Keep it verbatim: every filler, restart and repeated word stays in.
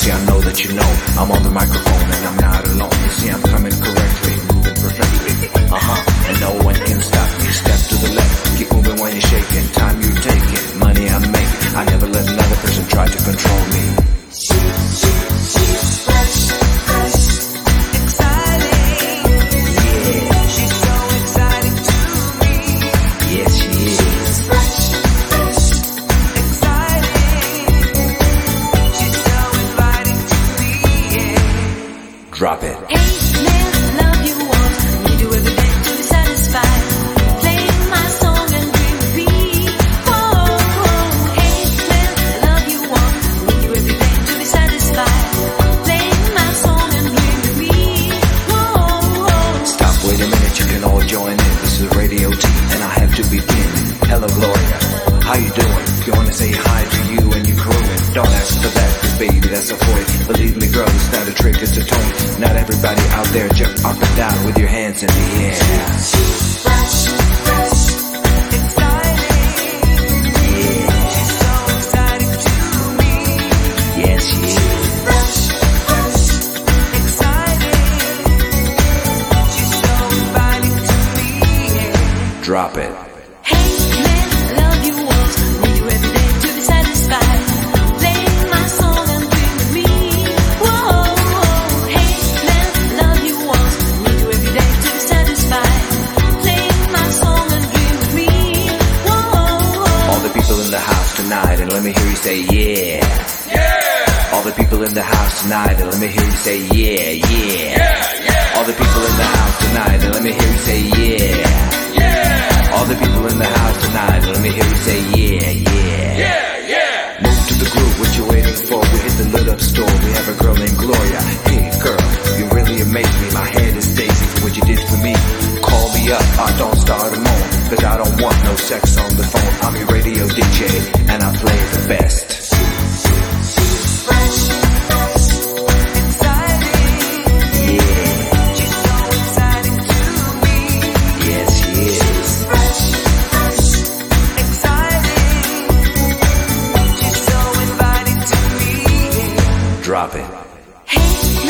See, I know that you know I'm on the microphone and I'm not alone. You see, I'm coming correctly, moving perfectly. Uh-huh, and no one can stop me. Step to the left, keep moving when you're shaking. Time you taking, money I make. I never let another person try to control me. She, she, she's fresh, fresh, exciting. Yeah, she's so exciting to me. Yes, she is. She's fresh, fresh, exciting. She's so inviting to me. Yeah. Drop it. Hey, man, love you want. Need you every day to be satisfied. Play my song and dream with me. Whoa, whoa. Hey, man, love you want. Need you every day to be satisfied. Play my song and dream with me. Whoa, whoa. Stop, wait a minute, you can all join in. This is Radio T, and I have to begin. Hello, Gloria. How you doing? You wanna say hi to you and your crew? And don't ask for that, 'cause baby, that's a boy. Believe me, girl, it's not a trick, it's a tone. Not everybody out there jump up and down with your hands in the air. She's fresh, fresh, exciting. Yeah, She's so exciting to me. yes, she is. Fresh, fresh, exciting. She's so inviting to me. Yeah. Drop it. Hey, man, love you want. Need you every day to be satisfied. Play my song and dream with me. Whoa, whoa. Hey, man, love you want. Need you every day to be satisfied. Play my song and dream with me. Whoa, whoa. All the people in the house tonight, and let me hear you say yeah. Yeah. All the people in the house tonight, and let me hear you say yeah, yeah. Yeah, yeah. All the people in the house tonight, and let me hear you say yeah. Yeah. All the people in the house tonight, and let me hear you say yeah, yeah. Yeah, yeah. Move to the groove, what you waiting for? We hit the lit up store, we have a girl named Gloria. Hey girl, you really amaze me, my head is daisy for what you did for me. Call me up, I don't start a moan, 'cause I don't want no sex on the phone. I'm your radio D J, and I play the best. She's fresh, fresh, exciting. Yeah, She's so exciting to me. yes she is. She's fresh, fresh, exciting. She's so inviting to me. Drop it. Hey,